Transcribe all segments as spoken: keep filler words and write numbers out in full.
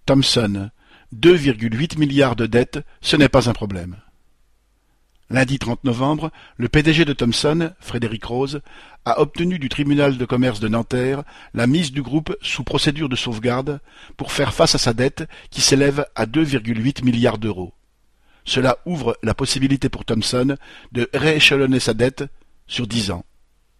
Thomson, deux virgule huit milliards de dettes, ce n'est pas un problème. Lundi trente novembre, le P D G de Thomson, Frédéric Rose, a obtenu du tribunal de commerce de Nanterre la mise du groupe sous procédure de sauvegarde pour faire face à sa dette qui s'élève à deux virgule huit milliards d'euros. Cela ouvre la possibilité pour Thomson de rééchelonner sa dette sur dix ans.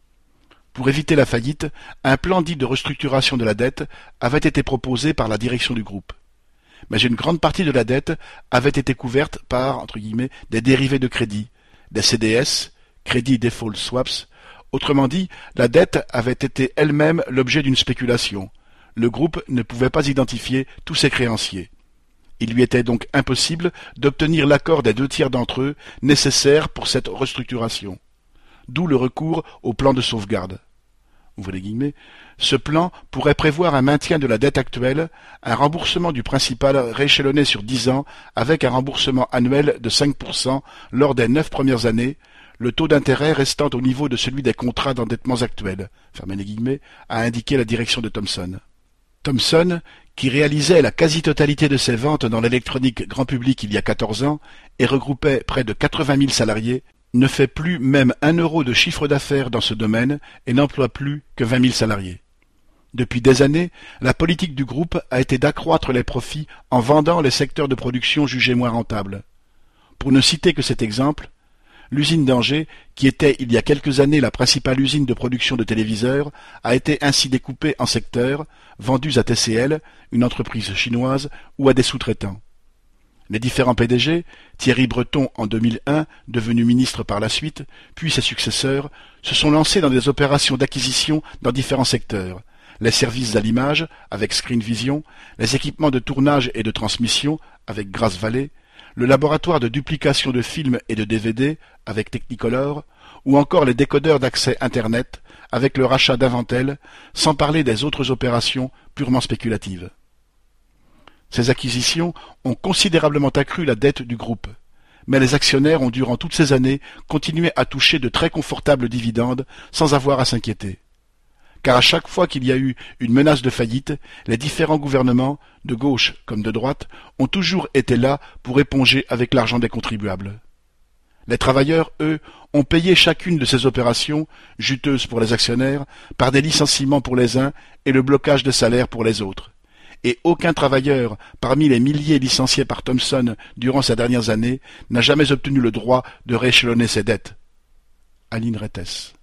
Pour éviter la faillite, un plan dit de restructuration de la dette avait été proposé par la direction du groupe. Mais une grande partie de la dette avait été couverte par, entre guillemets, des dérivés de crédit, des C D S, Credit Default Swaps. Autrement dit, la dette avait été elle-même l'objet d'une spéculation. Le groupe ne pouvait pas identifier tous ses créanciers. Il lui était donc impossible d'obtenir l'accord des deux tiers d'entre eux nécessaires pour cette restructuration. D'où le recours au plan de sauvegarde. Ouvrez les guillemets, ce plan pourrait prévoir un maintien de la dette actuelle, un remboursement du principal rééchelonné sur dix ans avec un remboursement annuel de cinq pour cent lors des neuf premières années, le taux d'intérêt restant au niveau de celui des contrats d'endettement actuels, fermez les guillemets, a indiqué la direction de Thomson. Thomson, qui réalisait la quasi-totalité de ses ventes dans l'électronique grand public il y a quatorze ans et regroupait près de quatre-vingt mille salariés, ne fait plus même un euro de chiffre d'affaires dans ce domaine et n'emploie plus que vingt mille salariés. Depuis des années, la politique du groupe a été d'accroître les profits en vendant les secteurs de production jugés moins rentables. Pour ne citer que cet exemple, l'usine d'Angers, qui était il y a quelques années la principale usine de production de téléviseurs, a été ainsi découpée en secteurs, vendus à T C L, une entreprise chinoise, ou à des sous-traitants. Les différents P D G, Thierry Breton en deux mille un, devenu ministre par la suite, puis ses successeurs, se sont lancés dans des opérations d'acquisition dans différents secteurs. Les services à l'image, avec Screen Vision, les équipements de tournage et de transmission, avec Grasse Valley, le laboratoire de duplication de films et de D V D, avec Technicolor, ou encore les décodeurs d'accès Internet, avec le rachat d'Inventel, sans parler des autres opérations purement spéculatives. Ces acquisitions ont considérablement accru la dette du groupe, mais les actionnaires ont durant toutes ces années continué à toucher de très confortables dividendes sans avoir à s'inquiéter. Car à chaque fois qu'il y a eu une menace de faillite, les différents gouvernements, de gauche comme de droite, ont toujours été là pour éponger avec l'argent des contribuables. Les travailleurs, eux, ont payé chacune de ces opérations, juteuses pour les actionnaires, par des licenciements pour les uns et le blocage de salaires pour les autres. Et aucun travailleur, parmi les milliers licenciés par Thomson durant ces dernières années, n'a jamais obtenu le droit de rééchelonner ses dettes. Aline Rettes.